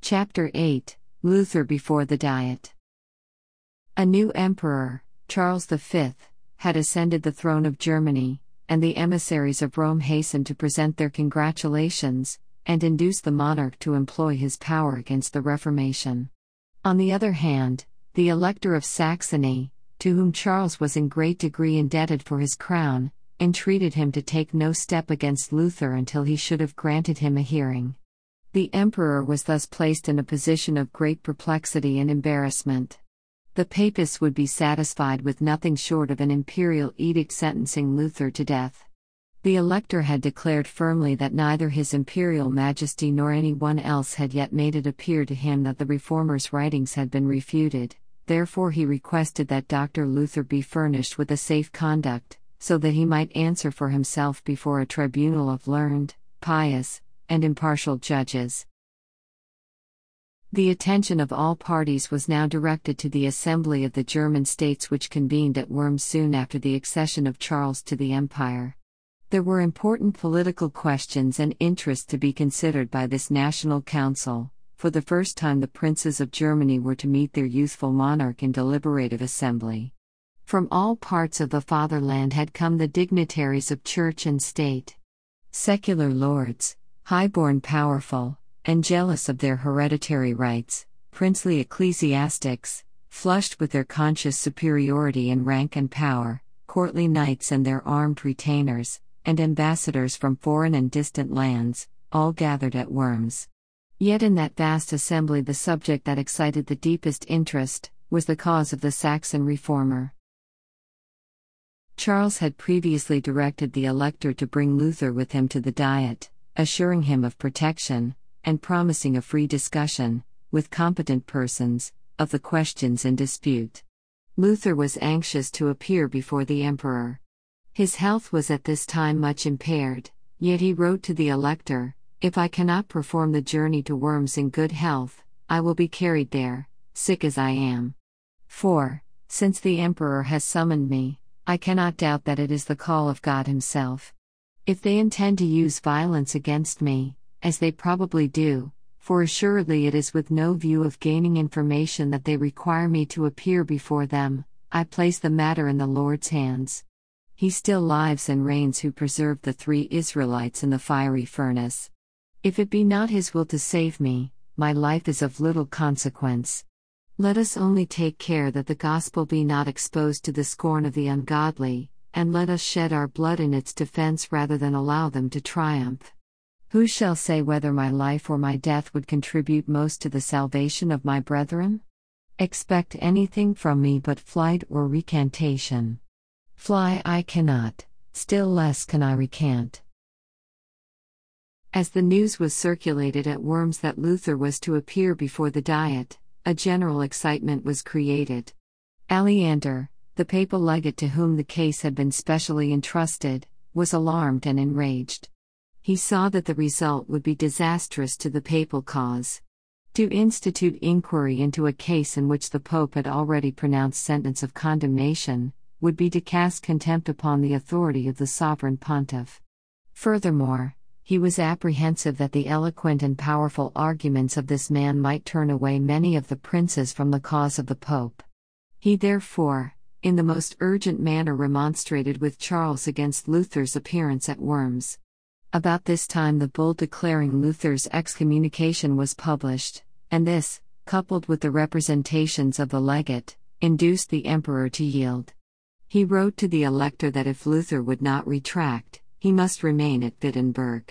Chapter 8 Luther before the Diet. A new emperor, Charles V, had ascended the throne of Germany, and the emissaries of Rome hastened to present their congratulations, and induce the monarch to employ his power against the Reformation. On the other hand, the Elector of Saxony, to whom Charles was in great degree indebted for his crown, entreated him to take no step against Luther until he should have granted him a hearing. The emperor was thus placed in a position of great perplexity and embarrassment. The papists would be satisfied with nothing short of an imperial edict sentencing Luther to death. The elector had declared firmly that neither His Imperial Majesty nor anyone else had yet made it appear to him that the reformer's writings had been refuted, therefore he requested that Dr. Luther be furnished with a safe conduct, so that he might answer for himself before a tribunal of learned, pious, and impartial judges. The attention of all parties was now directed to the Assembly of the German States, which convened at Worms soon after the accession of Charles to the empire. There were important political questions and interests to be considered by this National Council. For the first time the princes of Germany were to meet their youthful monarch in deliberative assembly. From all parts of the fatherland had come the dignitaries of church and state. Secular lords, high-born powerful, and jealous of their hereditary rights, princely ecclesiastics, flushed with their conscious superiority in rank and power, courtly knights and their armed retainers, and ambassadors from foreign and distant lands, all gathered at Worms. Yet in that vast assembly the subject that excited the deepest interest was the cause of the Saxon reformer. Charles had previously directed the elector to bring Luther with him to the Diet, assuring him of protection, and promising a free discussion, with competent persons, of the questions in dispute. Luther was anxious to appear before the emperor. His health was at this time much impaired, yet he wrote to the elector, "If I cannot perform the journey to Worms in good health, I will be carried there, sick as I am. For, since the emperor has summoned me, I cannot doubt that it is the call of God himself. If they intend to use violence against me, as they probably do, for assuredly it is with no view of gaining information that they require me to appear before them, I place the matter in the Lord's hands. He still lives and reigns who preserved the 3 Israelites in the fiery furnace. If it be not his will to save me, my life is of little consequence. Let us only take care that the gospel be not exposed to the scorn of the ungodly, and let us shed our blood in its defense rather than allow them to triumph. Who shall say whether my life or my death would contribute most to the salvation of my brethren? Expect anything from me but flight or recantation. Fly I cannot, still less can I recant." As the news was circulated at Worms that Luther was to appear before the Diet, a general excitement was created. Aleander, the papal legate to whom the case had been specially entrusted, was alarmed and enraged. He saw that the result would be disastrous to the papal cause. To institute inquiry into a case in which the Pope had already pronounced sentence of condemnation, would be to cast contempt upon the authority of the sovereign pontiff. Furthermore, he was apprehensive that the eloquent and powerful arguments of this man might turn away many of the princes from the cause of the Pope. He therefore, in the most urgent manner remonstrated with Charles against Luther's appearance at Worms. About this time the bull declaring Luther's excommunication was published, and this, coupled with the representations of the legate, induced the emperor to yield. He wrote to the elector that if Luther would not retract, he must remain at Wittenberg.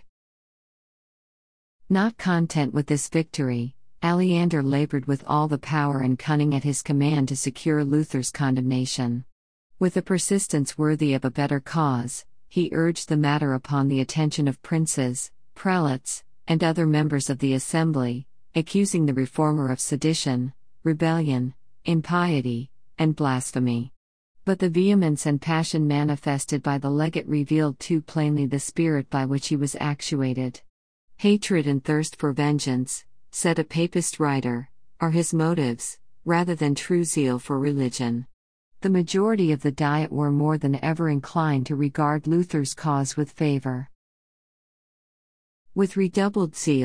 Not content with this victory, Aleander labored with all the power and cunning at his command to secure Luther's condemnation. With a persistence worthy of a better cause, he urged the matter upon the attention of princes, prelates, and other members of the assembly, accusing the reformer of sedition, rebellion, impiety, and blasphemy. But the vehemence and passion manifested by the legate revealed too plainly the spirit by which he was actuated. "Hatred and thirst for vengeance," said a papist writer, "are his motives, rather than true zeal for religion." The majority of the Diet were more than ever inclined to regard Luther's cause with favor. With redoubled zeal,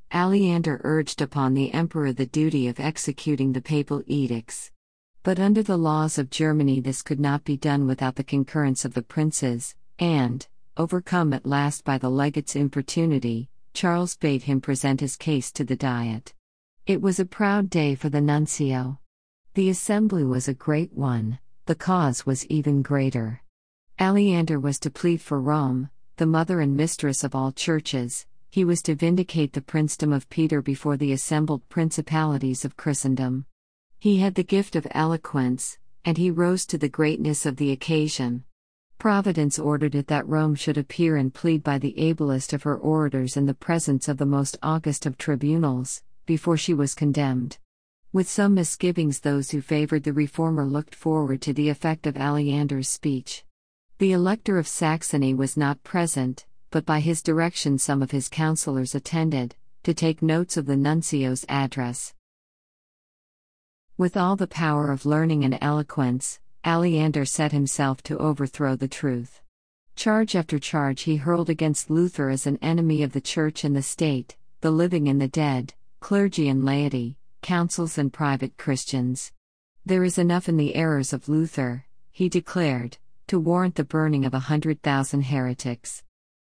Aleander urged upon the emperor the duty of executing the papal edicts. But under the laws of Germany this could not be done without the concurrence of the princes, and, overcome at last by the legate's importunity, Charles bade him present his case to the Diet. It was a proud day for the nuncio. The assembly was a great one, the cause was even greater. Aleander was to plead for Rome, the mother and mistress of all churches. He was to vindicate the princedom of Peter before the assembled principalities of Christendom. He had the gift of eloquence, and he rose to the greatness of the occasion. Providence ordered it that Rome should appear and plead by the ablest of her orators in the presence of the most august of tribunals, before she was condemned. With some misgivings, those who favored the reformer looked forward to the effect of Aleander's speech. The Elector of Saxony was not present, but by his direction some of his counselors attended, to take notes of the nuncio's address. With all the power of learning and eloquence, Aleander set himself to overthrow the truth. Charge after charge he hurled against Luther as an enemy of the Church and the State, the living and the dead, clergy and laity, councils and private Christians. There is enough in the errors of Luther, he declared, to warrant the burning of 100,000 heretics.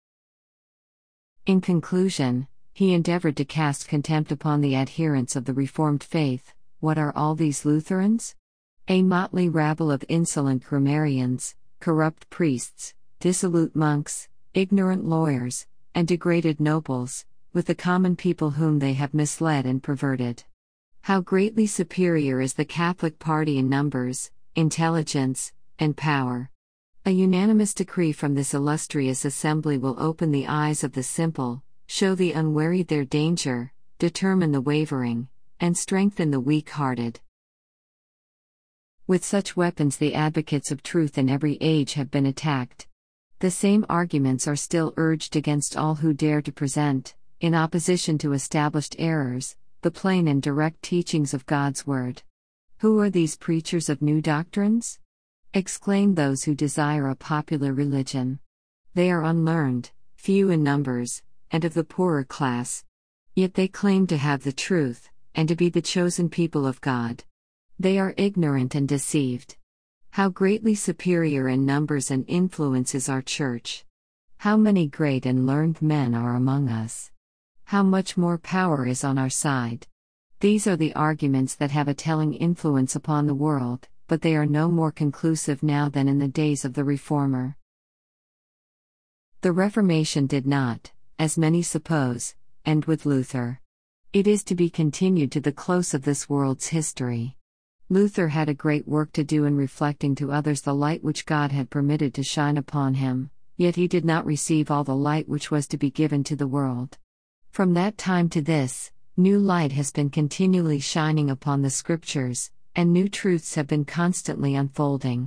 In conclusion, he endeavored to cast contempt upon the adherents of the Reformed faith. What are all these Lutherans? A motley rabble of insolent grammarians, corrupt priests, dissolute monks, ignorant lawyers, and degraded nobles, with the common people whom they have misled and perverted. How greatly superior is the Catholic party in numbers, intelligence, and power! A unanimous decree from this illustrious assembly will open the eyes of the simple, show the unwary their danger, determine the wavering, and strengthen the weak-hearted. With such weapons the advocates of truth in every age have been attacked. The same arguments are still urged against all who dare to present, in opposition to established errors, the plain and direct teachings of God's Word. Who are these preachers of new doctrines? Exclaim those who desire a popular religion. They are unlearned, few in numbers, and of the poorer class. Yet they claim to have the truth, and to be the chosen people of God. They are ignorant and deceived. How greatly superior in numbers and influence is our Church! How many great and learned men are among us! How much more power is on our side! These are the arguments that have a telling influence upon the world, but they are no more conclusive now than in the days of the Reformer. The Reformation did not, as many suppose, end with Luther. It is to be continued to the close of this world's history. Luther had a great work to do in reflecting to others the light which God had permitted to shine upon him, yet he did not receive all the light which was to be given to the world. From that time to this, new light has been continually shining upon the Scriptures, and new truths have been constantly unfolding.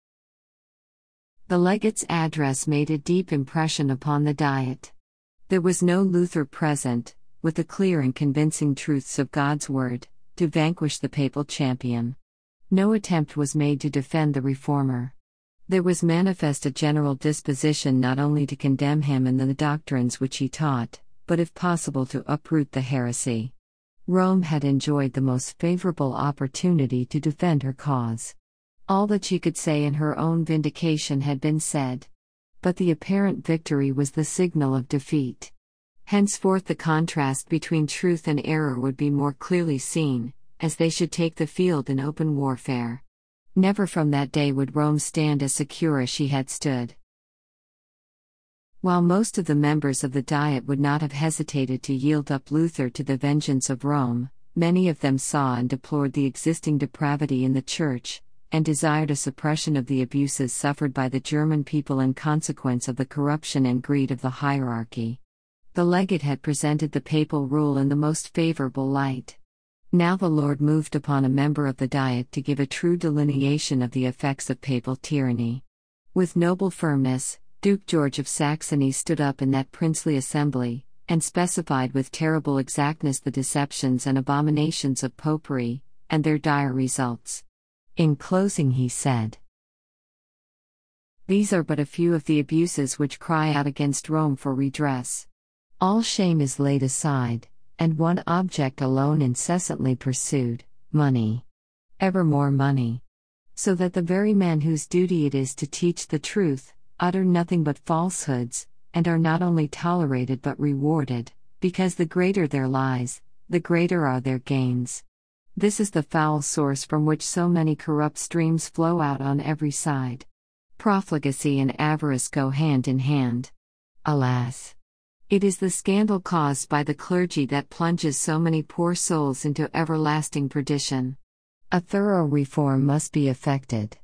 The legate's address made a deep impression upon the Diet. There was no Luther present, with the clear and convincing truths of God's Word, to vanquish the papal champion. No attempt was made to defend the Reformer. There was manifest a general disposition not only to condemn him and the doctrines which he taught, but if possible to uproot the heresy. Rome had enjoyed the most favorable opportunity to defend her cause. All that she could say in her own vindication had been said. But the apparent victory was the signal of defeat. Henceforth the contrast between truth and error would be more clearly seen, as they should take the field in open warfare. Never from that day would Rome stand as secure as she had stood. While most of the members of the Diet would not have hesitated to yield up Luther to the vengeance of Rome, many of them saw and deplored the existing depravity in the Church, and desired a suppression of the abuses suffered by the German people in consequence of the corruption and greed of the hierarchy. The legate had presented the papal rule in the most favorable light. Now the Lord moved upon a member of the Diet to give a true delineation of the effects of papal tyranny. With noble firmness, Duke George of Saxony stood up in that princely assembly, and specified with terrible exactness the deceptions and abominations of popery, and their dire results. In closing he said, "These are but a few of the abuses which cry out against Rome for redress. All shame is laid aside, and one object alone incessantly pursued: money. Ever more money. So that the very men whose duty it is to teach the truth, utter nothing but falsehoods, and are not only tolerated but rewarded, because the greater their lies, the greater are their gains. This is the foul source from which so many corrupt streams flow out on every side. Profligacy and avarice go hand in hand. Alas! It is the scandal caused by the clergy that plunges so many poor souls into everlasting perdition. A thorough reform must be effected.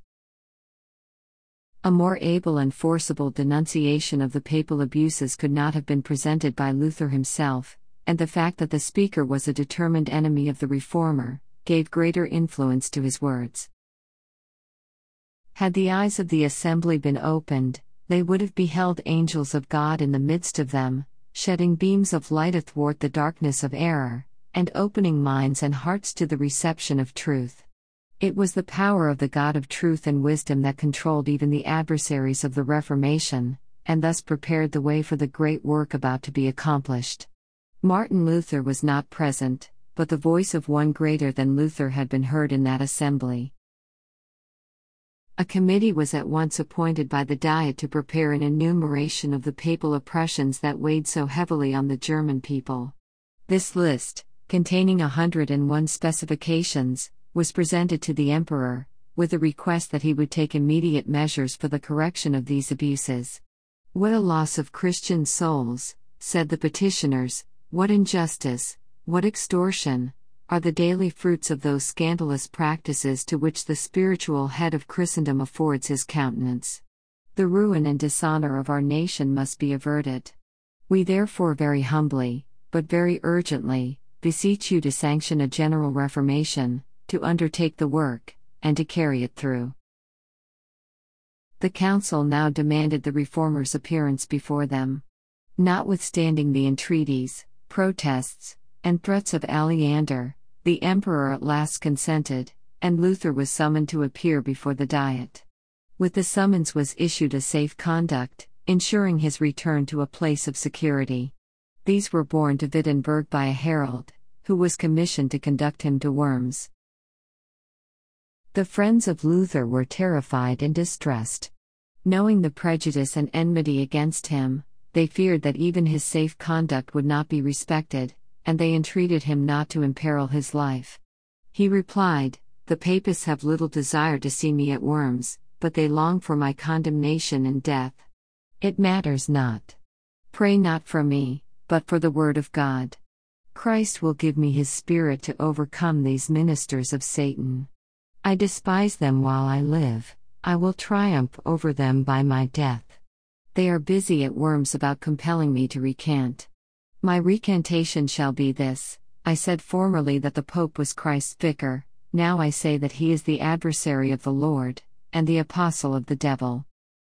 A more able and forcible denunciation of the papal abuses could not have been presented by Luther himself, and the fact that the speaker was a determined enemy of the reformer gave greater influence to his words. Had the eyes of the assembly been opened, they would have beheld angels of God in the midst of them, shedding beams of light athwart the darkness of error, and opening minds and hearts to the reception of truth. It was the power of the God of truth and wisdom that controlled even the adversaries of the Reformation, and thus prepared the way for the great work about to be accomplished. Martin Luther was not present, but the voice of one greater than Luther had been heard in that assembly. A committee was at once appointed by the Diet to prepare an enumeration of the papal oppressions that weighed so heavily on the German people. This list, containing 101 specifications, was presented to the Emperor, with a request that he would take immediate measures for the correction of these abuses. "What a loss of Christian souls," said the petitioners, "what injustice, what extortion, are the daily fruits of those scandalous practices to which the spiritual head of Christendom affords his countenance. The ruin and dishonor of our nation must be averted. We therefore very humbly, but very urgently, beseech you to sanction a general reformation, to undertake the work, and to carry it through." The council now demanded the reformers' appearance before them. Notwithstanding the entreaties, protests, and threats of Aleander, the emperor at last consented, and Luther was summoned to appear before the Diet. With the summons was issued a safe conduct, ensuring his return to a place of security. These were borne to Wittenberg by a herald, who was commissioned to conduct him to Worms. The friends of Luther were terrified and distressed. Knowing the prejudice and enmity against him, they feared that even his safe conduct would not be respected, and they entreated him not to imperil his life. He replied, "The Papists have little desire to see me at Worms, but they long for my condemnation and death. It matters not. Pray not for me, but for the word of God. Christ will give me his Spirit to overcome these ministers of Satan. I despise them while I live, I will triumph over them by my death. They are busy at Worms about compelling me to recant. My recantation shall be this: I said formerly that the Pope was Christ's vicar, now I say that he is the adversary of the Lord, and the apostle of the devil."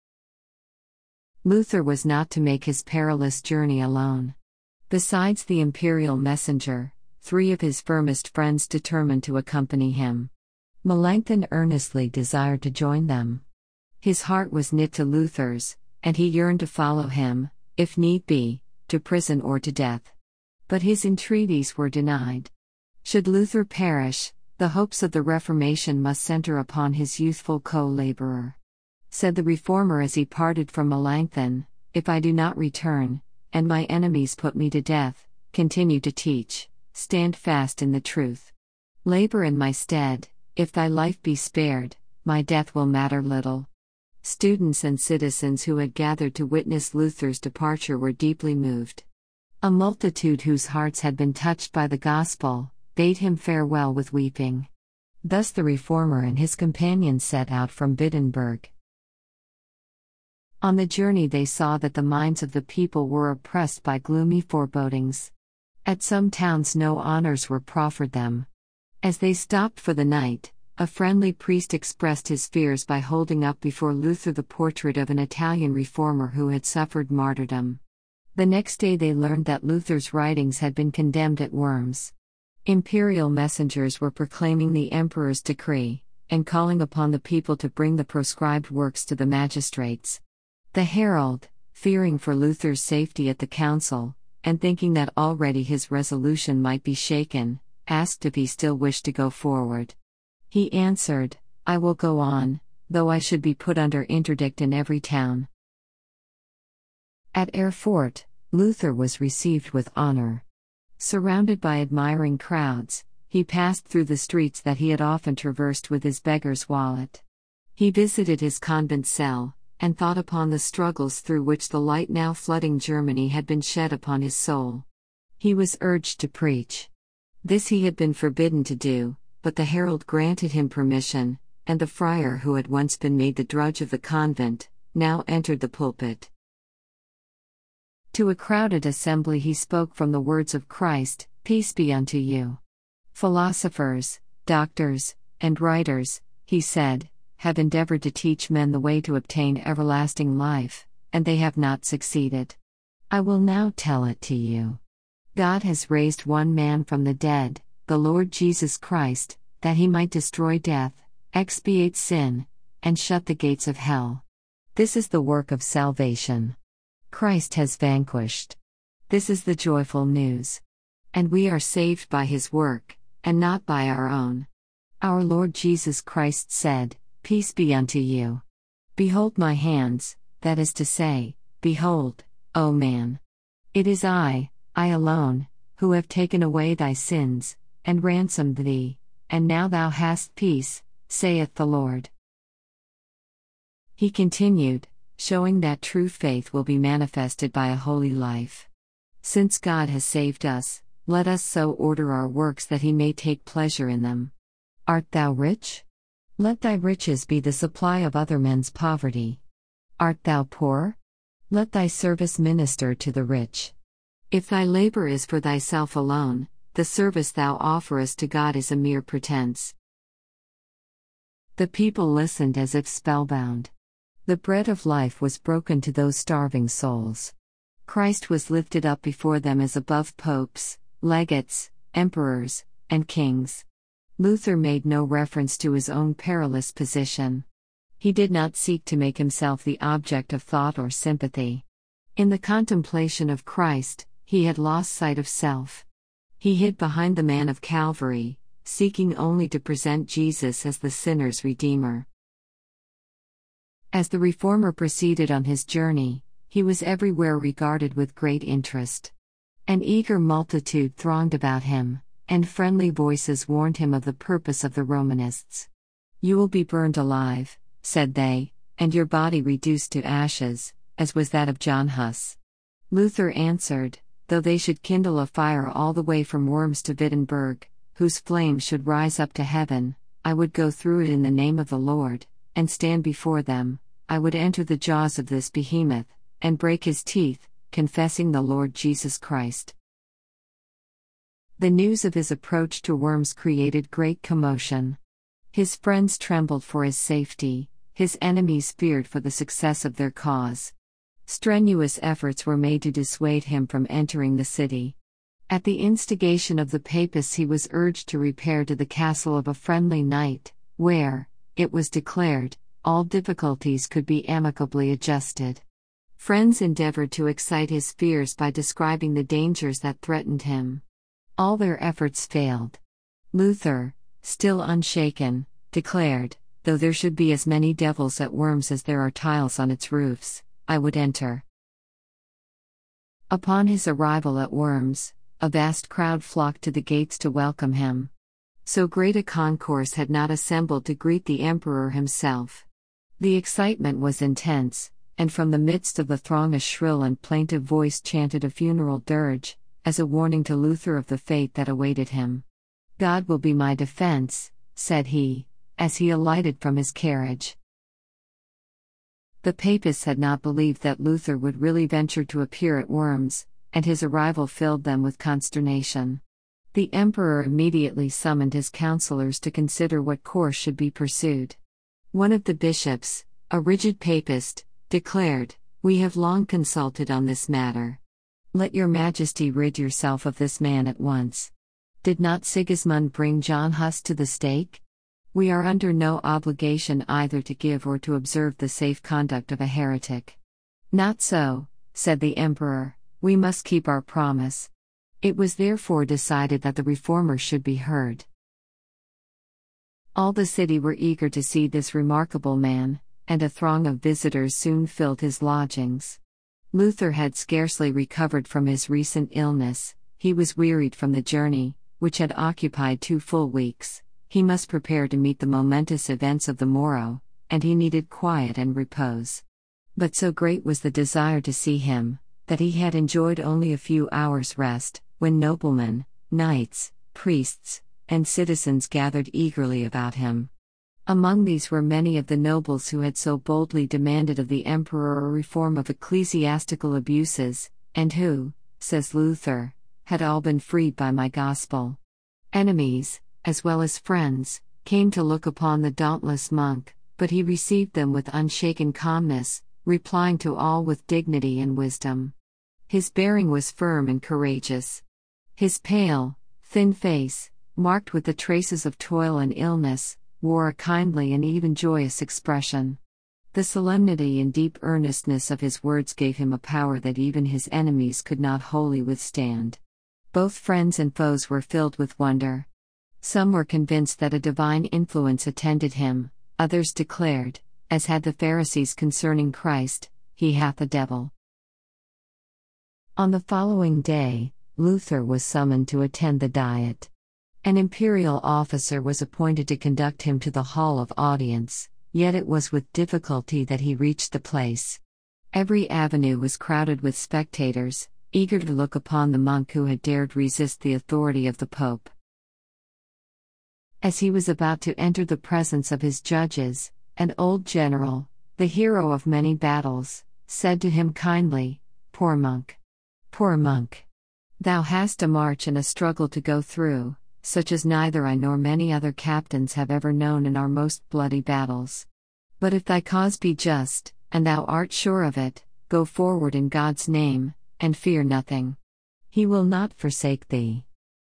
Luther was not to make his perilous journey alone. Besides the imperial messenger, 3 of his firmest friends determined to accompany him. Melanchthon earnestly desired to join them. His heart was knit to Luther's, and he yearned to follow him, if need be, to prison or to death. But his entreaties were denied. Should Luther perish, the hopes of the Reformation must center upon his youthful co-laborer. Said the reformer as he parted from Melanchthon, "If I do not return, and my enemies put me to death, continue to teach, stand fast in the truth. Labor in my stead, if thy life be spared, my death will matter little." Students and citizens who had gathered to witness Luther's departure were deeply moved. A multitude whose hearts had been touched by the gospel bade him farewell with weeping. Thus the reformer and his companions set out from Wittenberg. On the journey they saw that the minds of the people were oppressed by gloomy forebodings. At some towns no honors were proffered them. As they stopped for the night, a friendly priest expressed his fears by holding up before Luther the portrait of an Italian reformer who had suffered martyrdom. The next day they learned that Luther's writings had been condemned at Worms. Imperial messengers were proclaiming the emperor's decree, and calling upon the people to bring the proscribed works to the magistrates. The herald, fearing for Luther's safety at the council, and thinking that already his resolution might be shaken, asked if he still wished to go forward. He answered, "I will go on, though I should be put under interdict in every town." At Erfurt, Luther was received with honor. Surrounded by admiring crowds, he passed through the streets that he had often traversed with his beggar's wallet. He visited his convent cell, and thought upon the struggles through which the light now flooding Germany had been shed upon his soul. He was urged to preach. This he had been forbidden to do, but the herald granted him permission, and the friar who had once been made the drudge of the convent, now entered the pulpit. To a crowded assembly he spoke from the words of Christ, "Peace be unto you." Philosophers, doctors, and writers, he said, have endeavored to teach men the way to obtain everlasting life, and they have not succeeded. I will now tell it to you. God has raised one man from the dead, the Lord Jesus Christ, that he might destroy death, expiate sin, and shut the gates of hell. This is the work of salvation. Christ has vanquished. This is the joyful news. And we are saved by his work, and not by our own. Our Lord Jesus Christ said, "Peace be unto you. Behold my hands, that is to say, behold, O man. It is I alone, who have taken away thy sins, and ransomed thee, and now thou hast peace, saith the Lord." He continued, showing that true faith will be manifested by a holy life. Since God has saved us, let us so order our works that he may take pleasure in them. Art thou rich? Let thy riches be the supply of other men's poverty. Art thou poor? Let thy service minister to the rich. If thy labor is for thyself alone, the service thou offerest to God is a mere pretense. The people listened as if spellbound. The bread of life was broken to those starving souls. Christ was lifted up before them as above popes, legates, emperors, and kings. Luther made no reference to his own perilous position. He did not seek to make himself the object of thought or sympathy. In the contemplation of Christ, he had lost sight of self. He hid behind the man of Calvary, seeking only to present Jesus as the sinner's Redeemer. As the Reformer proceeded on his journey, he was everywhere regarded with great interest. An eager multitude thronged about him, and friendly voices warned him of the purpose of the Romanists. "You will be burned alive," said they, "and your body reduced to ashes, as was that of John Huss." Luther answered, "Though they should kindle a fire all the way from Worms to Wittenberg, whose flames should rise up to heaven, I would go through it in the name of the Lord, and stand before them. I would enter the jaws of this behemoth, and break his teeth, confessing the Lord Jesus Christ." The news of his approach to Worms created great commotion. His friends trembled for his safety, his enemies feared for the success of their cause. Strenuous efforts were made to dissuade him from entering the city. At the instigation of the Papists, he was urged to repair to the castle of a friendly knight, where, it was declared, all difficulties could be amicably adjusted. Friends endeavored to excite his fears by describing the dangers that threatened him. All their efforts failed. Luther, still unshaken, declared, "Though there should be as many devils at Worms as there are tiles on its roofs, I would enter." Upon his arrival at Worms, a vast crowd flocked to the gates to welcome him. So great a concourse had not assembled to greet the emperor himself. The excitement was intense, and from the midst of the throng a shrill and plaintive voice chanted a funeral dirge, as a warning to Luther of the fate that awaited him. "God will be my defense," said he, as he alighted from his carriage. The Papists had not believed that Luther would really venture to appear at Worms, and his arrival filled them with consternation. The emperor immediately summoned his counselors to consider what course should be pursued. One of the bishops, a rigid Papist, declared, "We have long consulted on this matter. Let your Majesty rid yourself of this man at once. Did not Sigismund bring John Huss to the stake? We are under no obligation either to give or to observe the safe conduct of a heretic." "Not so," said the emperor, We must keep our promise. It was therefore decided that the reformer should be heard. All the city were eager to see this remarkable man, and a throng of visitors soon filled his lodgings. Luther had scarcely recovered from his recent illness. He was wearied from the journey, which had occupied 2 full weeks. He must prepare to meet the momentous events of the morrow, and he needed quiet and repose. But so great was the desire to see him, that he had enjoyed only a few hours' rest, when noblemen, knights, priests, and citizens gathered eagerly about him. Among these were many of the nobles who had so boldly demanded of the emperor a reform of ecclesiastical abuses, and who, says Luther, had all been freed by my gospel. Enemies, as well as friends, came to look upon the dauntless monk, but he received them with unshaken calmness, replying to all with dignity and wisdom. His bearing was firm and courageous. His pale, thin face, marked with the traces of toil and illness, wore a kindly and even joyous expression. The solemnity and deep earnestness of his words gave him a power that even his enemies could not wholly withstand. Both friends and foes were filled with wonder. Some were convinced that a divine influence attended him, others declared, as had the Pharisees concerning Christ, he hath a devil. On the following day, Luther was summoned to attend the Diet. An imperial officer was appointed to conduct him to the hall of audience, yet it was with difficulty that he reached the place. Every avenue was crowded with spectators, eager to look upon the monk who had dared resist the authority of the Pope. As he was about to enter the presence of his judges, an old general, the hero of many battles, said to him kindly, "Poor monk! Poor monk! Thou hast a march and a struggle to go through, such as neither I nor many other captains have ever known in our most bloody battles. But if thy cause be just, and thou art sure of it, go forward in God's name, and fear nothing. He will not forsake thee."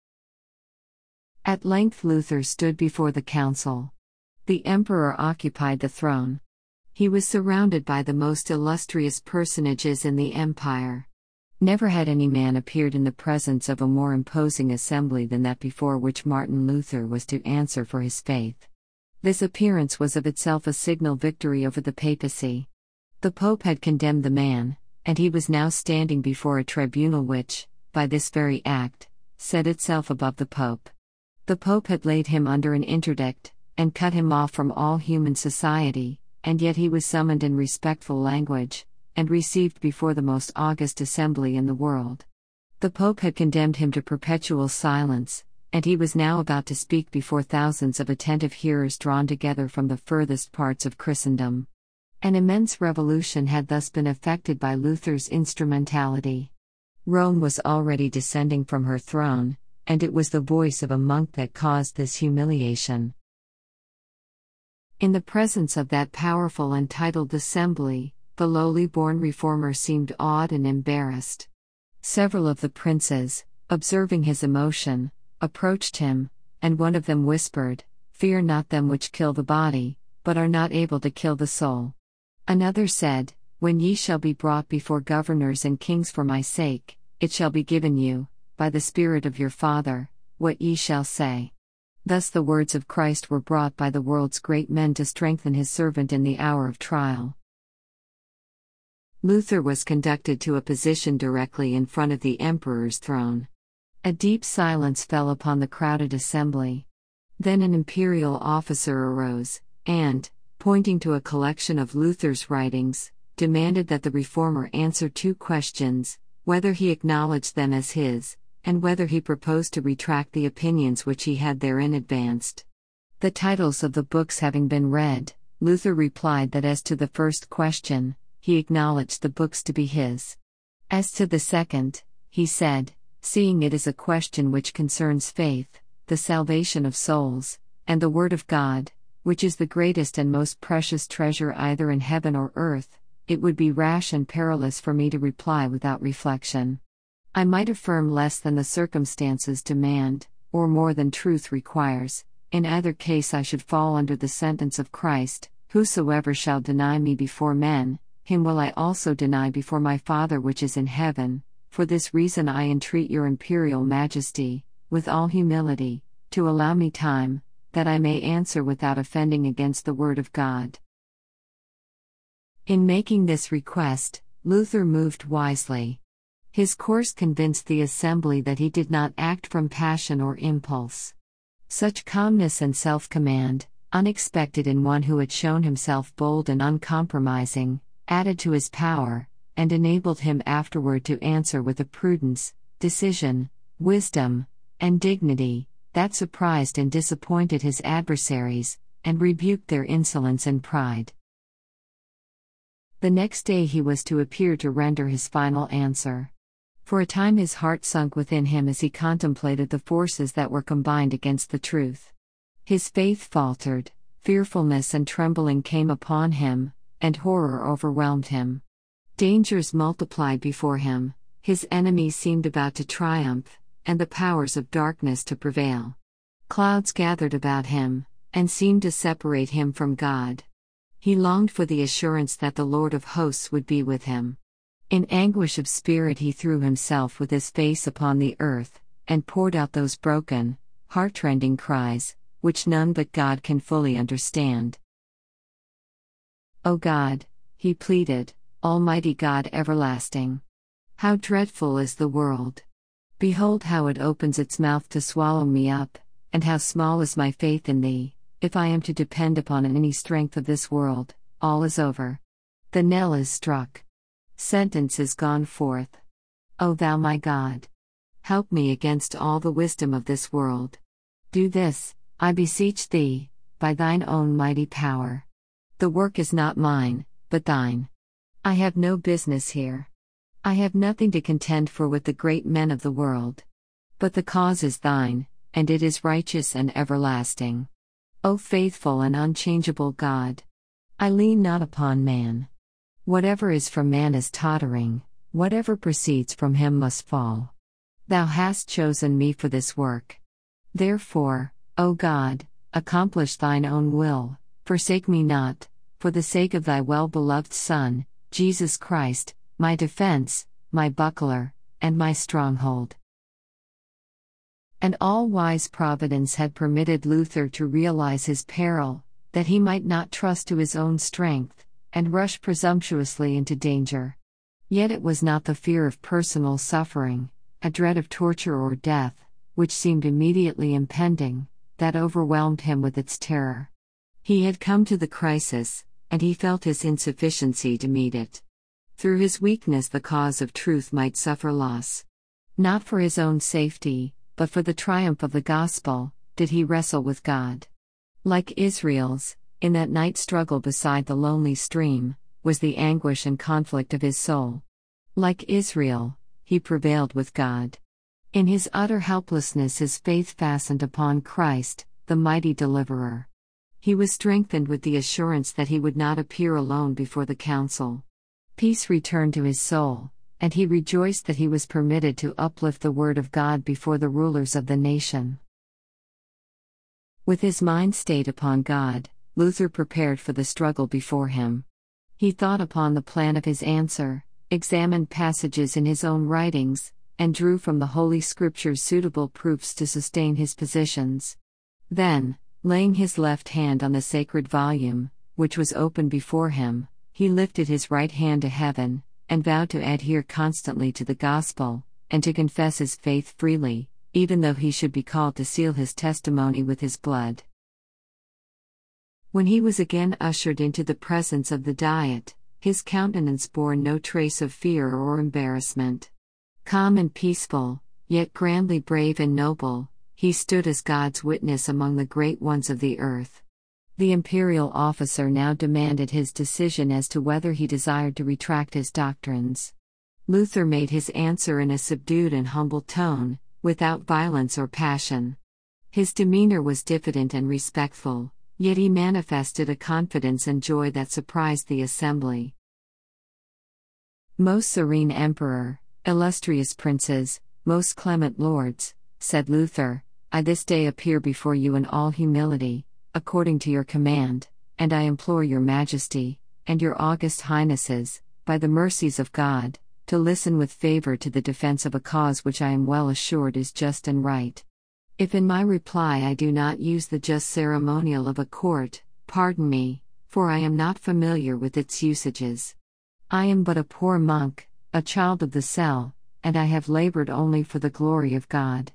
At length Luther stood before the council. The emperor occupied the throne. He was surrounded by the most illustrious personages in the empire. Never had any man appeared in the presence of a more imposing assembly than that before which Martin Luther was to answer for his faith. This appearance was of itself a signal victory over the papacy. The Pope had condemned the man, and he was now standing before a tribunal which, by this very act, set itself above the Pope. The Pope had laid him under an interdict, and cut him off from all human society, and yet he was summoned in respectful language, and received before the most august assembly in the world. The Pope had condemned him to perpetual silence, and he was now about to speak before thousands of attentive hearers drawn together from the furthest parts of Christendom. An immense revolution had thus been effected by Luther's instrumentality. Rome was already descending from her throne, and it was the voice of a monk that caused this humiliation. In the presence of that powerful and titled assembly, the lowly-born reformer seemed awed and embarrassed. Several of the princes, observing his emotion, approached him, and one of them whispered, "Fear not them which kill the body, but are not able to kill the soul." Another said, "When ye shall be brought before governors and kings for my sake, it shall be given you, by the Spirit of your Father, what ye shall say." Thus the words of Christ were brought by the world's great men to strengthen his servant in the hour of trial. Luther was conducted to a position directly in front of the emperor's throne. A deep silence fell upon the crowded assembly. Then an imperial officer arose, and, pointing to a collection of Luther's writings, demanded that the reformer answer 2 questions: whether he acknowledged them as his, and whether he proposed to retract the opinions which he had therein advanced. The titles of the books having been read, Luther replied that as to the first question, he acknowledged the books to be his. As to the second, he said, seeing it is a question which concerns faith, the salvation of souls, and the Word of God, which is the greatest and most precious treasure either in heaven or earth, it would be rash and perilous for me to reply without reflection. I might affirm less than the circumstances demand, or more than truth requires. In either case I should fall under the sentence of Christ, "Whosoever shall deny me before men, him will I also deny before my Father which is in heaven." For this reason I entreat your imperial majesty, with all humility, to allow me time, that I may answer without offending against the word of God. In making this request, Luther moved wisely. His course convinced the assembly that he did not act from passion or impulse. Such calmness and self-command, unexpected in one who had shown himself bold and uncompromising, added to his power, and enabled him afterward to answer with a prudence, decision, wisdom, and dignity, that surprised and disappointed his adversaries, and rebuked their insolence and pride. The next day he was to appear to render his final answer. For a time his heart sunk within him as he contemplated the forces that were combined against the truth. His faith faltered, fearfulness and trembling came upon him, and horror overwhelmed him. Dangers multiplied before him, his enemies seemed about to triumph, and the powers of darkness to prevail. Clouds gathered about him, and seemed to separate him from God. He longed for the assurance that the Lord of hosts would be with him. In anguish of spirit he threw himself with his face upon the earth, and poured out those broken, heart-rending cries, which none but God can fully understand. O God, he pleaded, Almighty God everlasting! How dreadful is the world! Behold how it opens its mouth to swallow me up, and how small is my faith in thee. If I am to depend upon any strength of this world, all is over. The knell is struck. Sentence is gone forth. O thou my God! Help me against all the wisdom of this world. Do this, I beseech thee, by thine own mighty power. The work is not mine, but thine. I have no business here. I have nothing to contend for with the great men of the world. But the cause is thine, and it is righteous and everlasting. O faithful and unchangeable God! I lean not upon man. Whatever is from man is tottering, whatever proceeds from him must fall. Thou hast chosen me for this work. Therefore, O God, accomplish thine own will, forsake me not, for the sake of thy well-beloved Son, Jesus Christ, my defense, my buckler, and my stronghold. And all-wise providence had permitted Luther to realize his peril, that he might not trust to his own strength, and rush presumptuously into danger. Yet it was not the fear of personal suffering, a dread of torture or death, which seemed immediately impending, that overwhelmed him with its terror. He had come to the crisis, and he felt his insufficiency to meet it. Through his weakness the cause of truth might suffer loss. Not for his own safety, but for the triumph of the gospel, did he wrestle with God. Like Israel's, in that night struggle beside the lonely stream, was the anguish and conflict of his soul. Like Israel, he prevailed with God. In his utter helplessness his faith fastened upon Christ, the mighty deliverer. He was strengthened with the assurance that he would not appear alone before the council. Peace returned to his soul, and he rejoiced that he was permitted to uplift the word of God before the rulers of the nation. With his mind stayed upon God, Luther prepared for the struggle before him. He thought upon the plan of his answer, examined passages in his own writings, and drew from the Holy Scriptures suitable proofs to sustain his positions. Then, laying his left hand on the sacred volume, which was open before him, he lifted his right hand to heaven, and vowed to adhere constantly to the gospel, and to confess his faith freely, even though he should be called to seal his testimony with his blood. When he was again ushered into the presence of the Diet, his countenance bore no trace of fear or embarrassment. Calm and peaceful, yet grandly brave and noble, he stood as God's witness among the great ones of the earth. The imperial officer now demanded his decision as to whether he desired to retract his doctrines. Luther made his answer in a subdued and humble tone, without violence or passion. His demeanor was diffident and respectful, yet he manifested a confidence and joy that surprised the assembly. Most serene Emperor, illustrious princes, most clement lords, said Luther, I this day appear before you in all humility, according to your command, and I implore your majesty, and your august highnesses, by the mercies of God, to listen with favor to the defense of a cause which I am well assured is just and right. If in my reply I do not use the just ceremonial of a court, pardon me, for I am not familiar with its usages. I am but a poor monk, a child of the cell, and I have labored only for the glory of God.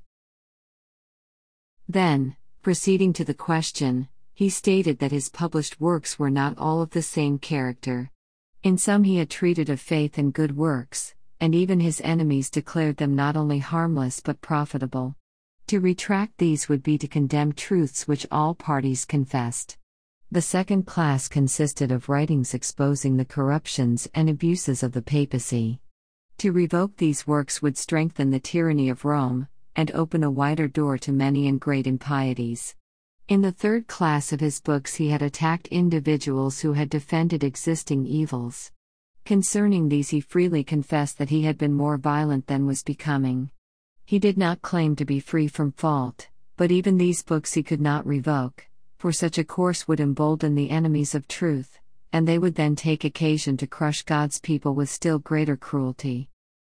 Then, proceeding to the question, he stated that his published works were not all of the same character. In some he had treated of faith and good works, and even his enemies declared them not only harmless but profitable. To retract these would be to condemn truths which all parties confessed. The second class consisted of writings exposing the corruptions and abuses of the papacy. To revoke these works would strengthen the tyranny of Rome, and open a wider door to many and great impieties. In the third class of his books he had attacked individuals who had defended existing evils. Concerning these he freely confessed that he had been more violent than was becoming. He did not claim to be free from fault, but even these books he could not revoke, for such a course would embolden the enemies of truth, and they would then take occasion to crush God's people with still greater cruelty.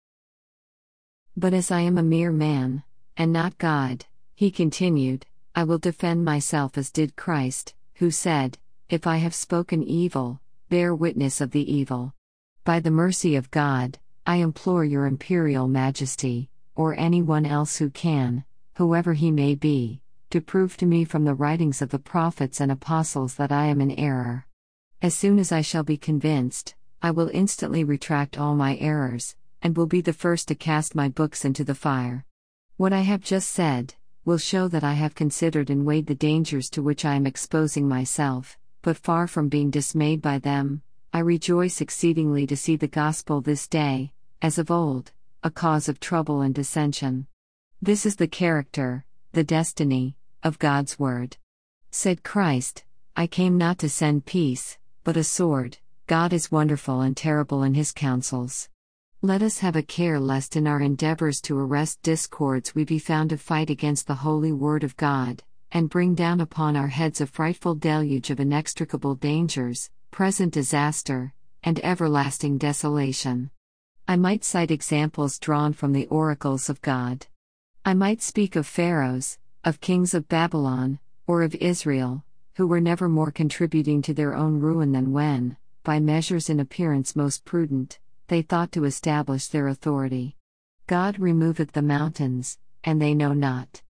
But as I am a mere man, and not God, he continued, I will defend myself as did Christ, who said, If I have spoken evil, bear witness of the evil. By the mercy of God, I implore your imperial majesty, or anyone else who can, whoever he may be, to prove to me from the writings of the prophets and apostles that I am in error. As soon as I shall be convinced, I will instantly retract all my errors, and will be the first to cast my books into the fire. What I have just said will show that I have considered and weighed the dangers to which I am exposing myself, but far from being dismayed by them, I rejoice exceedingly to see the gospel this day, as of old, a cause of trouble and dissension. This is the character, the destiny, of God's word. Said Christ, I came not to send peace, but a sword. God is wonderful and terrible in his counsels. Let us have a care lest in our endeavors to arrest discords we be found to fight against the holy word of God, and bring down upon our heads a frightful deluge of inextricable dangers, present disaster, and everlasting desolation. I might cite examples drawn from the oracles of God. I might speak of pharaohs, of kings of Babylon, or of Israel, who were never more contributing to their own ruin than when, by measures in appearance most prudent, they thought to establish their authority. God removeth the mountains, and they know not.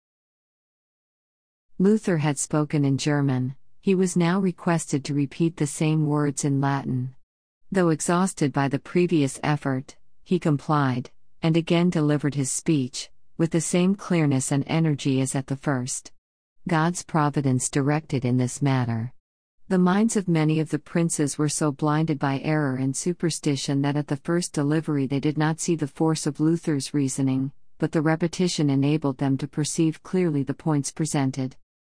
Luther had spoken in German, he was now requested to repeat the same words in Latin. Though exhausted by the previous effort, he complied, and again delivered his speech, with the same clearness and energy as at the first. God's providence directed in this matter. The minds of many of the princes were so blinded by error and superstition that at the first delivery they did not see the force of Luther's reasoning, but the repetition enabled them to perceive clearly the points presented.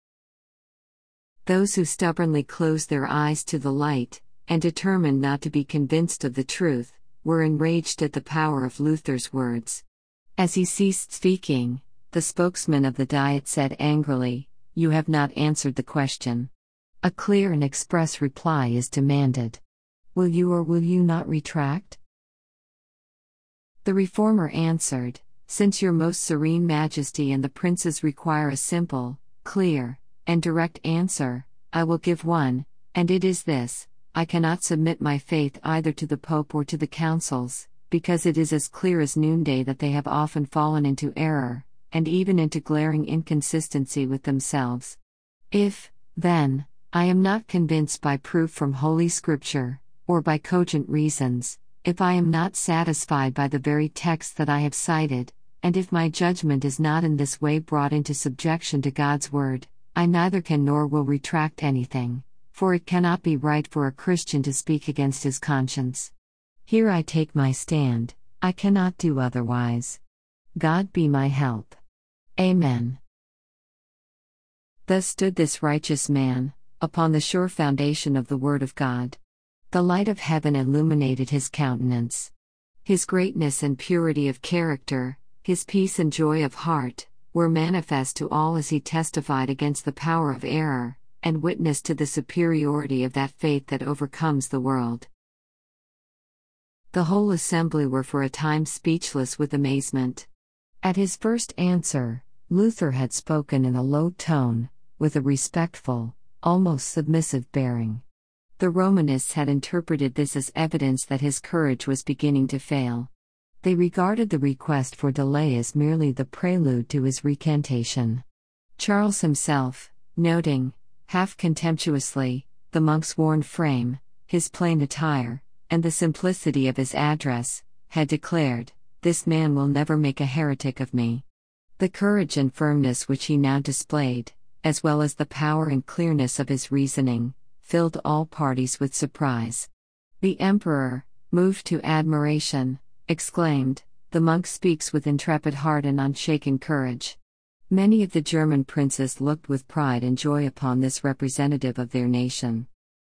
Those who stubbornly closed their eyes to the light, and determined not to be convinced of the truth, were enraged at the power of Luther's words. As he ceased speaking, the spokesman of the Diet said angrily, You have not answered the question. A clear and express reply is demanded. Will you or will you not retract? The reformer answered, Since your most serene majesty and the princes require a simple, clear, and direct answer, I will give one, and it is this: I cannot submit my faith either to the Pope or to the councils, because it is as clear as noonday that they have often fallen into error, and even into glaring inconsistency with themselves. If, then, I am not convinced by proof from Holy Scripture, or by cogent reasons, if I am not satisfied by the very text that I have cited, and if my judgment is not in this way brought into subjection to God's word, I neither can nor will retract anything, for it cannot be right for a Christian to speak against his conscience. Here I take my stand, I cannot do otherwise. God be my help. Amen. Thus stood this righteous man, upon the sure foundation of the Word of God. The light of heaven illuminated his countenance. His greatness and purity of character, his peace and joy of heart, were manifest to all as he testified against the power of error, and witnessed to the superiority of that faith that overcomes the world. The whole assembly were for a time speechless with amazement. At his first answer, Luther had spoken in a low tone, with a respectful, almost submissive bearing. The Romanists had interpreted this as evidence that his courage was beginning to fail. They regarded the request for delay as merely the prelude to his recantation. Charles himself, noting, half contemptuously, the monk's worn frame, his plain attire, and the simplicity of his address, had declared, "This man will never make a heretic of me." The courage and firmness which he now displayed, as well as the power and clearness of his reasoning, filled all parties with surprise. The emperor, moved to admiration, exclaimed, "The monk speaks with intrepid heart and unshaken courage." Many of the German princes looked with pride and joy upon this representative of their nation.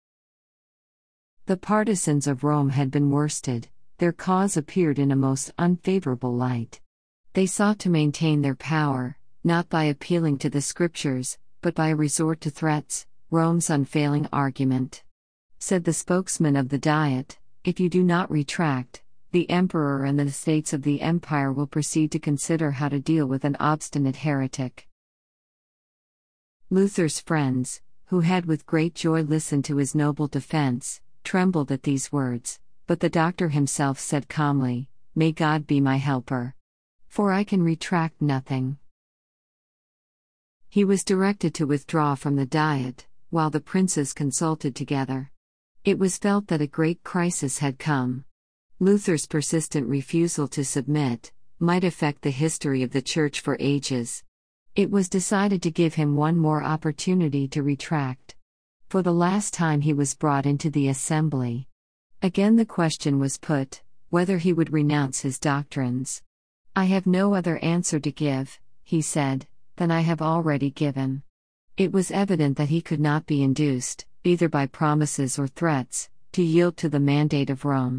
The partisans of Rome had been worsted, their cause appeared in a most unfavorable light. They sought to maintain their power, not by appealing to the scriptures, but by a resort to threats, Rome's unfailing argument. Said the spokesman of the Diet, "If you do not retract, the emperor and the states of the empire will proceed to consider how to deal with an obstinate heretic." Luther's friends, who had with great joy listened to his noble defense, trembled at these words, but the doctor himself said calmly, "May God be my helper. For I can retract nothing." He was directed to withdraw from the Diet, while the princes consulted together. It was felt that a great crisis had come. Luther's persistent refusal to submit might affect the history of the Church for ages. It was decided to give him one more opportunity to retract. For the last time he was brought into the assembly. Again the question was put, whether he would renounce his doctrines. "I have no other answer to give," he said, "than I have already given." It was evident that he could not be induced, either by promises or threats, to yield to the mandate of Rome.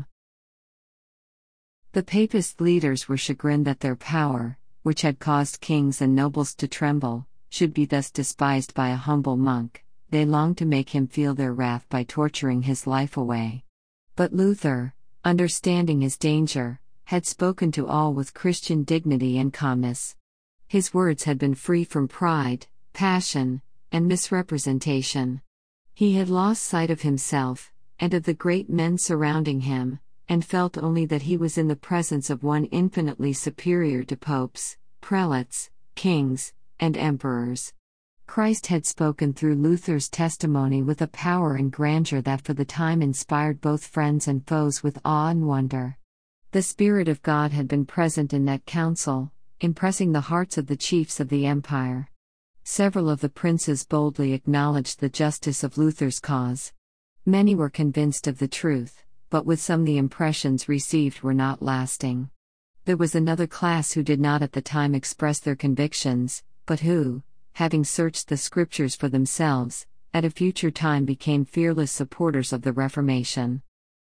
The Papist leaders were chagrined that their power, which had caused kings and nobles to tremble, should be thus despised by a humble monk. They longed to make him feel their wrath by torturing his life away. But Luther, understanding his danger, had spoken to all with Christian dignity and calmness. His words had been free from pride, passion, and misrepresentation. He had lost sight of himself, and of the great men surrounding him, and felt only that he was in the presence of one infinitely superior to popes, prelates, kings, and emperors. Christ had spoken through Luther's testimony with a power and grandeur that for the time inspired both friends and foes with awe and wonder. The Spirit of God had been present in that council, impressing the hearts of the chiefs of the empire. Several of the princes boldly acknowledged the justice of Luther's cause. Many were convinced of the truth, but with some the impressions received were not lasting. There was another class who did not at the time express their convictions, but who, having searched the scriptures for themselves, at a future time became fearless supporters of the Reformation.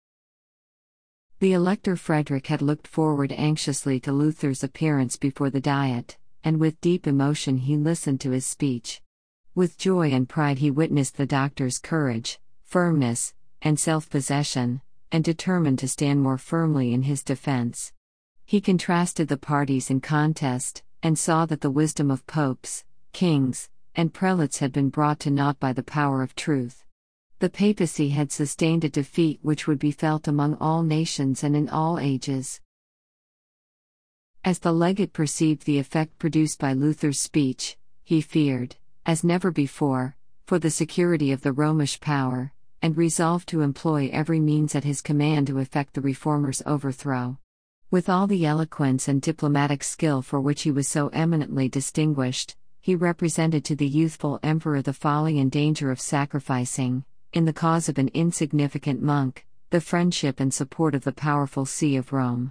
The Elector Frederick had looked forward anxiously to Luther's appearance before the Diet, and with deep emotion he listened to his speech. With joy and pride he witnessed the doctor's courage, firmness, and self-possession, and determined to stand more firmly in his defense. He contrasted the parties in contest, and saw that the wisdom of popes, kings, and prelates had been brought to naught by the power of truth. The papacy had sustained a defeat which would be felt among all nations and in all ages. As the legate perceived the effect produced by Luther's speech, he feared, as never before, for the security of the Romish power, and resolved to employ every means at his command to effect the reformer's overthrow. With all the eloquence and diplomatic skill for which he was so eminently distinguished, he represented to the youthful emperor the folly and danger of sacrificing, in the cause of an insignificant monk, the friendship and support of the powerful See of Rome.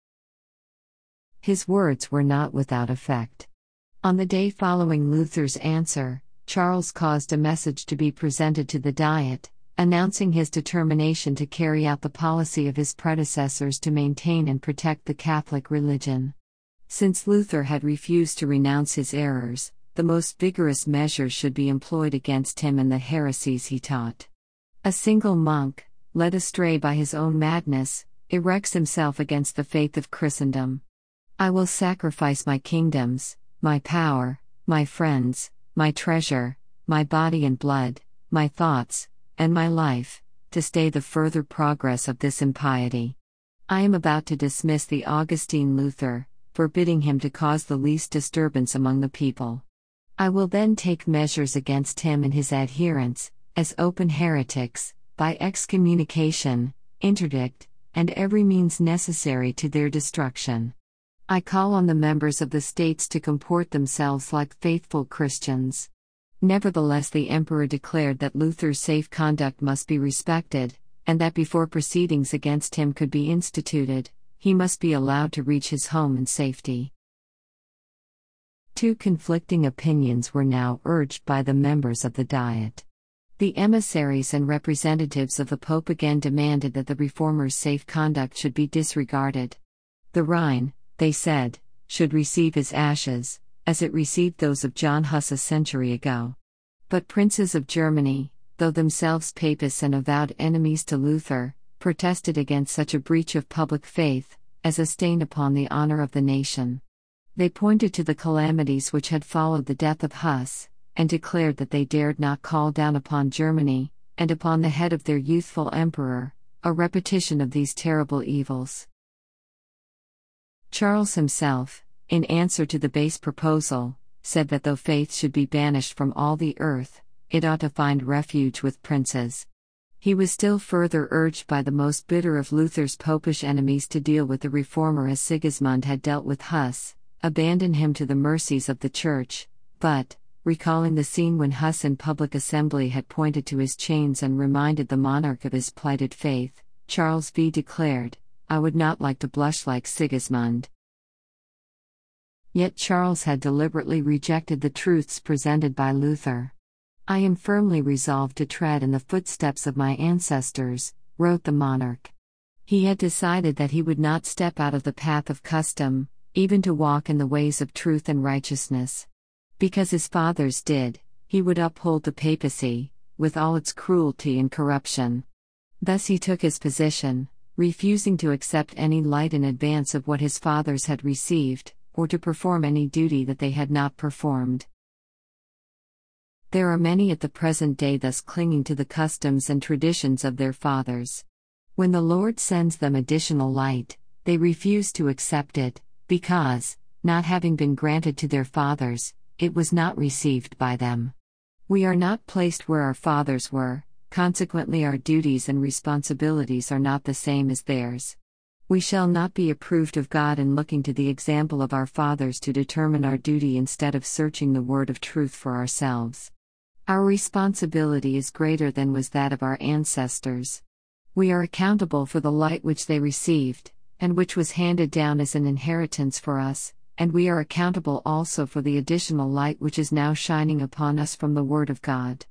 His words were not without effect. On the day following Luther's answer, Charles caused a message to be presented to the Diet, announcing his determination to carry out the policy of his predecessors to maintain and protect the Catholic religion. Since Luther had refused to renounce his errors, the most vigorous measures should be employed against him and the heresies he taught. A single monk, led astray by his own madness, erects himself against the faith of Christendom. I will sacrifice my kingdoms, my power, my friends, my treasure, my body and blood, my thoughts, and my life, to stay the further progress of this impiety. I am about to dismiss the Augustine Luther, forbidding him to cause the least disturbance among the people. I will then take measures against him and his adherents, as open heretics, by excommunication, interdict, and every means necessary to their destruction. I call on the members of the states to comport themselves like faithful Christians. Nevertheless, the Emperor declared that Luther's safe conduct must be respected, and that before proceedings against him could be instituted, he must be allowed to reach his home in safety. Two conflicting opinions were now urged by the members of the Diet. The emissaries and representatives of the Pope again demanded that the reformer's safe conduct should be disregarded. The Rhine, they said, should receive his ashes, as it received those of John Huss a century ago. But princes of Germany, though themselves papists and avowed enemies to Luther, protested against such a breach of public faith, as a stain upon the honor of the nation. They pointed to the calamities which had followed the death of Huss, and declared that they dared not call down upon Germany, and upon the head of their youthful emperor, a repetition of these terrible evils. Charles himself, in answer to the base proposal, said that though faith should be banished from all the earth, it ought to find refuge with princes. He was still further urged by the most bitter of Luther's popish enemies to deal with the reformer as Sigismund had dealt with Huss, abandon him to the mercies of the Church, but, recalling the scene when Huss in public assembly had pointed to his chains and reminded the monarch of his plighted faith, Charles V declared, "I would not like to blush like Sigismund." Yet Charles had deliberately rejected the truths presented by Luther. "I am firmly resolved to tread in the footsteps of my ancestors," wrote the monarch. He had decided that he would not step out of the path of custom, even to walk in the ways of truth and righteousness. Because his fathers did, he would uphold the papacy, with all its cruelty and corruption. Thus he took his position, refusing to accept any light in advance of what his fathers had received, or to perform any duty that they had not performed. There are many at the present day thus clinging to the customs and traditions of their fathers. When the Lord sends them additional light, they refuse to accept it, because, not having been granted to their fathers, it was not received by them. We are not placed where our fathers were, consequently our duties and responsibilities are not the same as theirs. We shall not be approved of God in looking to the example of our fathers to determine our duty instead of searching the word of truth for ourselves. Our responsibility is greater than was that of our ancestors. We are accountable for the light which they received, and which was handed down as an inheritance for us, and we are accountable also for the additional light which is now shining upon us from the Word of God.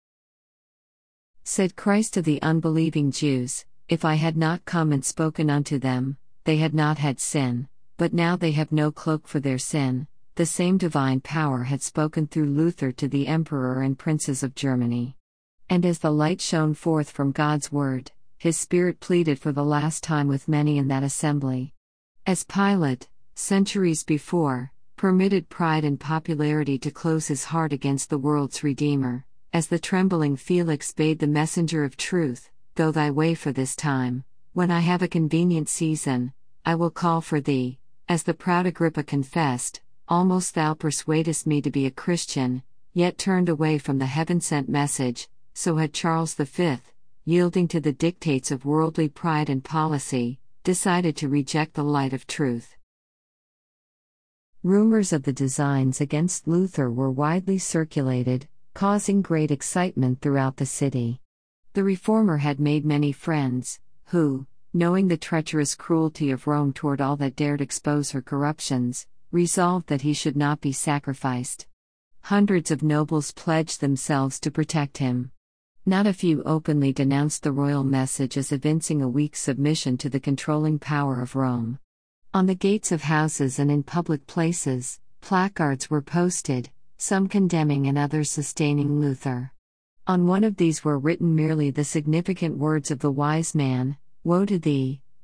Said Christ to the unbelieving Jews, "If I had not come and spoken unto them, they had not had sin, but now they have no cloak for their sin." The same divine power had spoken through Luther to the emperor and princes of Germany. And as the light shone forth from God's word, his Spirit pleaded for the last time with many in that assembly. As Pilate, centuries before, permitted pride and popularity to close his heart against the world's Redeemer, as the trembling Felix bade the messenger of truth, "Go thy way for this time, when I have a convenient season, I will call for thee," as the proud Agrippa confessed, "Almost thou persuadest me to be a Christian," yet turned away from the heaven-sent message, so had Charles V, yielding to the dictates of worldly pride and policy, decided to reject the light of truth. Rumors of the designs against Luther were widely circulated, causing great excitement throughout the city. The reformer had made many friends, who, knowing the treacherous cruelty of Rome toward all that dared expose her corruptions, resolved that he should not be sacrificed. Hundreds of nobles pledged themselves to protect him. Not a few openly denounced the royal message as evincing a weak submission to the controlling power of Rome. On the gates of houses and in public places, placards were posted, some condemning and others sustaining Luther. On one of these were written merely the significant words of the wise man, "Woe to thee,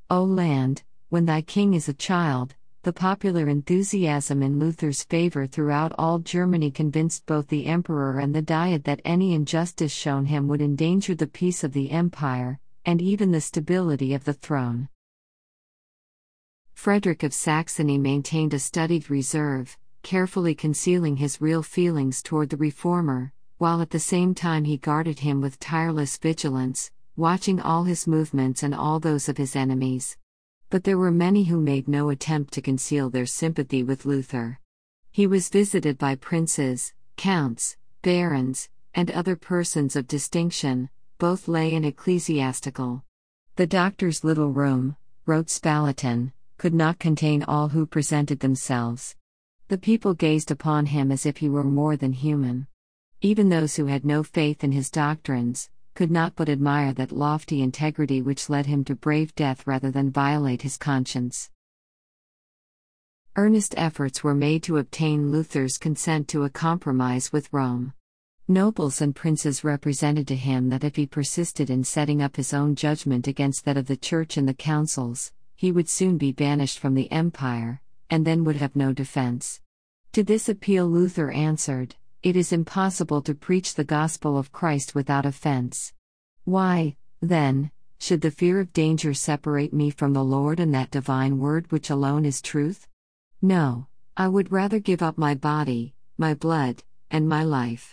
O land, when thy king is a child, the popular enthusiasm in Luther's favor throughout all Germany convinced both the emperor and the Diet that any injustice shown him would endanger the peace of the empire, and even the stability of the throne. Frederick of Saxony maintained a studied reserve, carefully concealing his real feelings toward the reformer, while at the same time he guarded him with tireless vigilance, watching all his movements and all those of his enemies. But there were many who made no attempt to conceal their sympathy with Luther. He was visited by princes, counts, barons, and other persons of distinction, both lay and ecclesiastical. The doctor's little room, wrote Spalatin, could not contain all who presented themselves. The people gazed upon him as if he were more than human. Even those who had no faith in his doctrines could not but admire that lofty integrity which led him to brave death rather than violate his conscience. Earnest efforts were made to obtain Luther's consent to a compromise with Rome. Nobles and princes represented to him that if he persisted in setting up his own judgment against that of the Church in the councils, he would soon be banished from the empire, and then would have no defense. To this appeal Luther answered, "It is impossible to preach the gospel of Christ without offense. Why, then, should the fear of danger separate me from the Lord and that divine word which alone is truth? No, I would rather give up my body, my blood, and my life."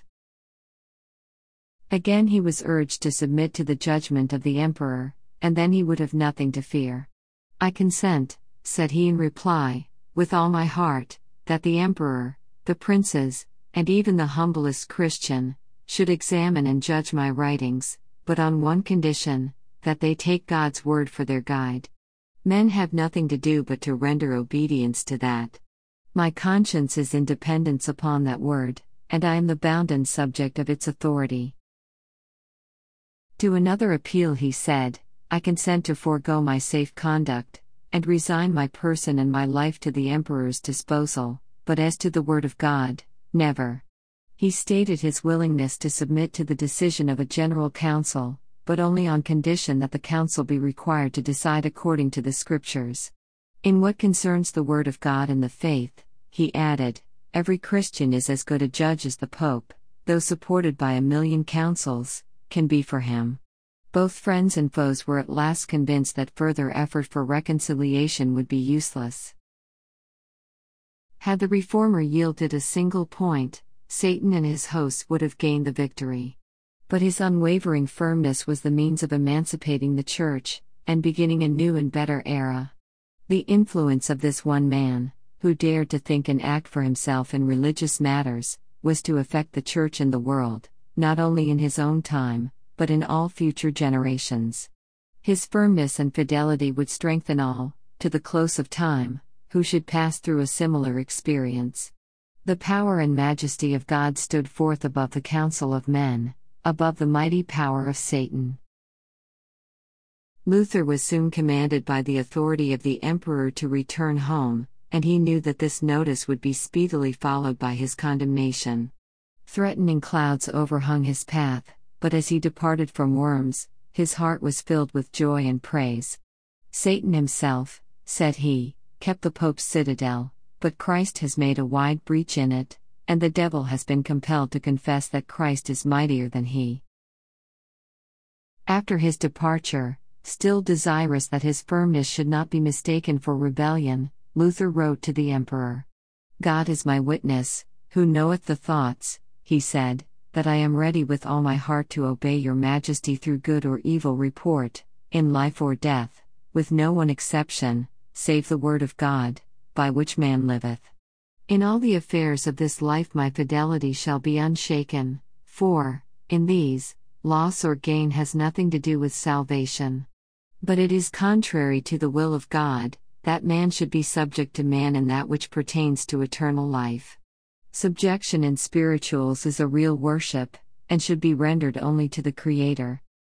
Again he was urged to submit to the judgment of the emperor, and then he would have nothing to fear. "I consent," said he in reply, "with all my heart, that the emperor, the princes, and even the humblest Christian, should examine and judge my writings, but on one condition, that they take God's word for their guide. Men have nothing to do but to render obedience to that. My conscience is in dependence upon that word, and I am the bounden subject of its authority." To another appeal he said, "I consent to forego my safe conduct, and resign my person and my life to the emperor's disposal, but as to the word of God, never." He stated his willingness to submit to the decision of a general council, but only on condition that the council be required to decide according to the Scriptures. "In what concerns the word of God and the faith," he added, "every Christian is as good a judge as the Pope, though supported by 1,000,000 councils, can be for him." Both friends and foes were at last convinced that further effort for reconciliation would be useless. Had the reformer yielded a single point, Satan and his hosts would have gained the victory. But his unwavering firmness was the means of emancipating the Church, and beginning a new and better era. The influence of this one man, who dared to think and act for himself in religious matters, was to affect the Church and the world, not only in his own time, but in all future generations. His firmness and fidelity would strengthen all, to the close of time, who should pass through a similar experience. The power and majesty of God stood forth above the counsel of men, above the mighty power of Satan. Luther was soon commanded by the authority of the emperor to return home, and he knew that this notice would be speedily followed by his condemnation. Threatening clouds overhung his path, but as he departed from Worms, his heart was filled with joy and praise. "Satan himself," said he, "kept the Pope's citadel, but Christ has made a wide breach in it, and the devil has been compelled to confess that Christ is mightier than he." After his departure, still desirous that his firmness should not be mistaken for rebellion, Luther wrote to the emperor. "God is my witness, who knoweth the thoughts," he said, "that I am ready with all my heart to obey your majesty through good or evil report, in life or death, with no one exception, save the word of God, by which man liveth. In all the affairs of this life my fidelity shall be unshaken, for, in these, loss or gain has nothing to do with salvation. But it is contrary to the will of God, that man should be subject to man in that which pertains to eternal life. Subjection in spirituals is a real worship, and should be rendered only to the Creator."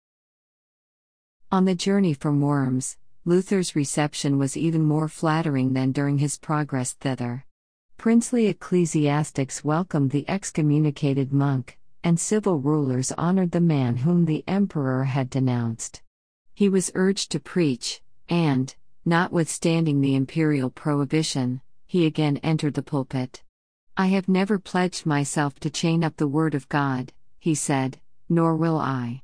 On the journey from Worms, Luther's reception was even more flattering than during his progress thither. Princely ecclesiastics welcomed the excommunicated monk, and civil rulers honored the man whom the emperor had denounced. He was urged to preach, And, notwithstanding the imperial prohibition, he again entered the pulpit. "I have never pledged myself to chain up the word of God," he said, "nor will I."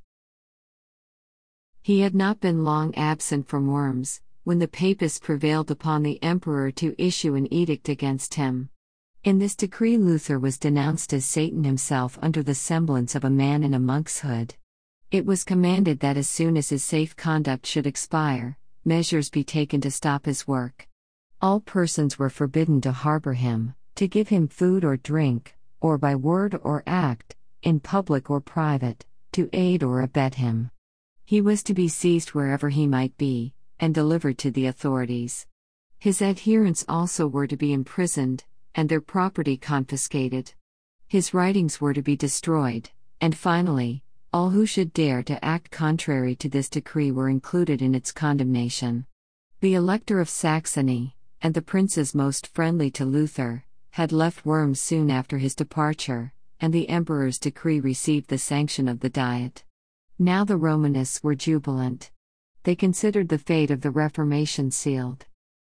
He had not been long absent from Worms, when the Papists prevailed upon the emperor to issue an edict against him. In this decree Luther was denounced as Satan himself under the semblance of a man in a monk's hood. It was commanded that as soon as his safe conduct should expire, measures be taken to stop his work. All persons were forbidden to harbor him, to give him food or drink, or by word or act, in public or private, to aid or abet him. He was to be seized wherever he might be, and delivered to the authorities. His adherents also were to be imprisoned, and their property confiscated. His writings were to be destroyed, and finally, all who should dare to act contrary to this decree were included in its condemnation. The Elector of Saxony, and the princes most friendly to Luther, had left Worms soon after his departure, and the emperor's decree received the sanction of the Diet. Now the Romanists were jubilant. They considered the fate of the Reformation sealed.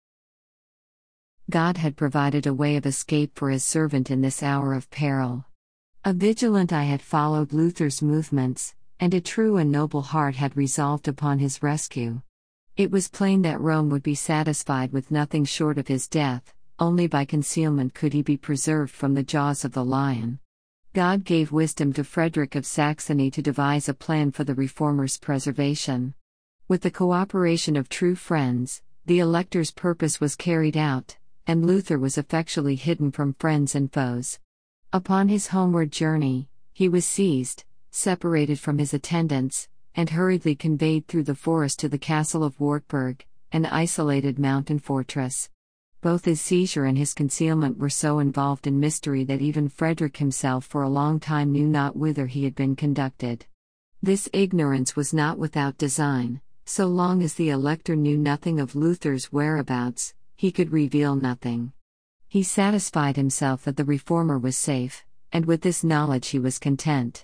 God had provided a way of escape for his servant in this hour of peril. A vigilant eye had followed Luther's movements, and a true and noble heart had resolved upon his rescue. It was plain that Rome would be satisfied with nothing short of his death. Only by concealment could he be preserved from the jaws of the lion. God gave wisdom to Frederick of Saxony to devise a plan for the reformer's preservation. With the cooperation of true friends, the elector's purpose was carried out, and Luther was effectually hidden from friends and foes. Upon his homeward journey, he was seized, separated from his attendants, and hurriedly conveyed through the forest to the castle of Wartburg, an isolated mountain fortress. Both his seizure and his concealment were so involved in mystery that even Frederick himself for a long time knew not whither he had been conducted. This ignorance was not without design. So long as the elector knew nothing of Luther's whereabouts, he could reveal nothing. He satisfied himself that the reformer was safe, and with this knowledge he was content.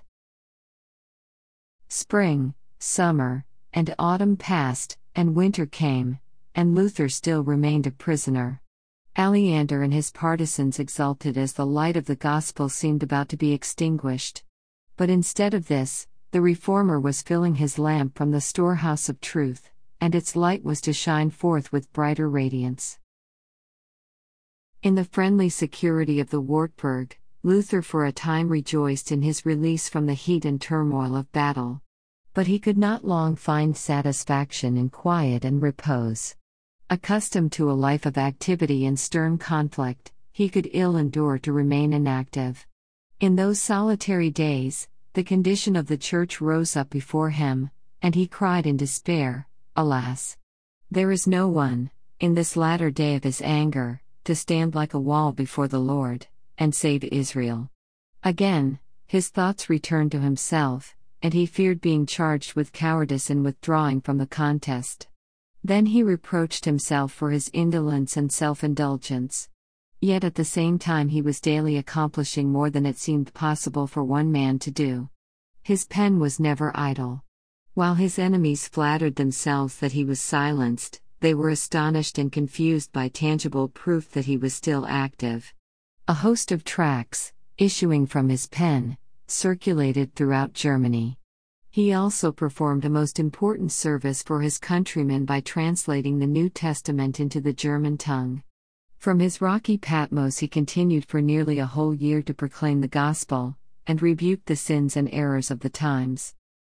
Spring, summer, and autumn passed, and winter came, and Luther still remained a prisoner. Aleander and his partisans exulted as the light of the gospel seemed about to be extinguished. But instead of this, the reformer was filling his lamp from the storehouse of truth, and its light was to shine forth with brighter radiance. In the friendly security of the Wartburg, Luther for a time rejoiced in his release from the heat and turmoil of battle. But he could not long find satisfaction in quiet and repose. Accustomed to a life of activity and stern conflict, he could ill endure to remain inactive. In those solitary days, the condition of the Church rose up before him, and he cried in despair, "Alas! There is no one, in this latter day of his anger, to stand like a wall before the Lord, and save Israel." Again, his thoughts returned to himself, and he feared being charged with cowardice in withdrawing from the contest. Then he reproached himself for his indolence and self-indulgence. Yet at the same time he was daily accomplishing more than it seemed possible for one man to do. His pen was never idle. While his enemies flattered themselves that he was silenced, they were astonished and confused by tangible proof that he was still active. A host of tracts, issuing from his pen, circulated throughout Germany. He also performed a most important service for his countrymen by translating the New Testament into the German tongue. From his rocky Patmos he continued for nearly a whole year to proclaim the gospel, and rebuke the sins and errors of the times.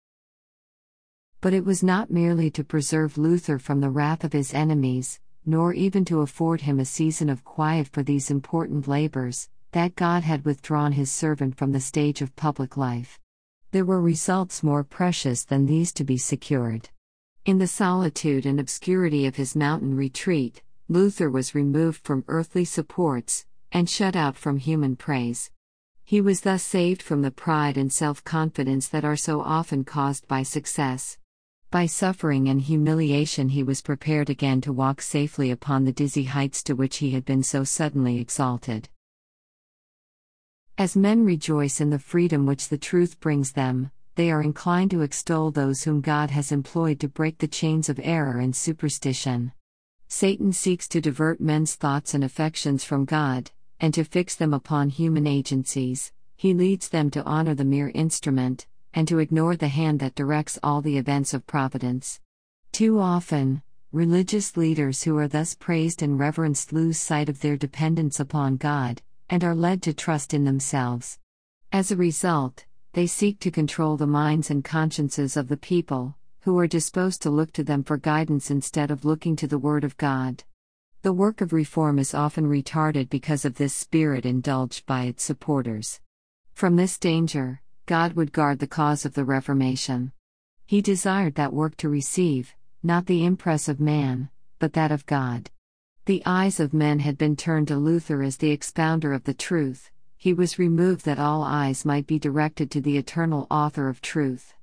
But it was not merely to preserve Luther from the wrath of his enemies, nor even to afford him a season of quiet for these important labors, that God had withdrawn his servant from the stage of public life. There were results more precious than these to be secured. In the solitude and obscurity of his mountain retreat, Luther was removed from earthly supports, and shut out from human praise. He was thus saved from the pride and self-confidence that are so often caused by success. By suffering and humiliation he was prepared again to walk safely upon the dizzy heights to which he had been so suddenly exalted. As men rejoice in the freedom which the truth brings them, they are inclined to extol those whom God has employed to break the chains of error and superstition. Satan seeks to divert men's thoughts and affections from God, and to fix them upon human agencies. He leads them to honor the mere instrument, and to ignore the hand that directs all the events of providence. Too often, religious leaders who are thus praised and reverenced lose sight of their dependence upon God, and are led to trust in themselves. As a result, they seek to control the minds and consciences of the people, who are disposed to look to them for guidance instead of looking to the Word of God. The work of reform is often retarded because of this spirit indulged by its supporters. From this danger, God would guard the cause of the Reformation. He desired that work to receive, not the impress of man, but that of God. The eyes of men had been turned to Luther as the expounder of the truth. He was removed that all eyes might be directed to the eternal author of truth.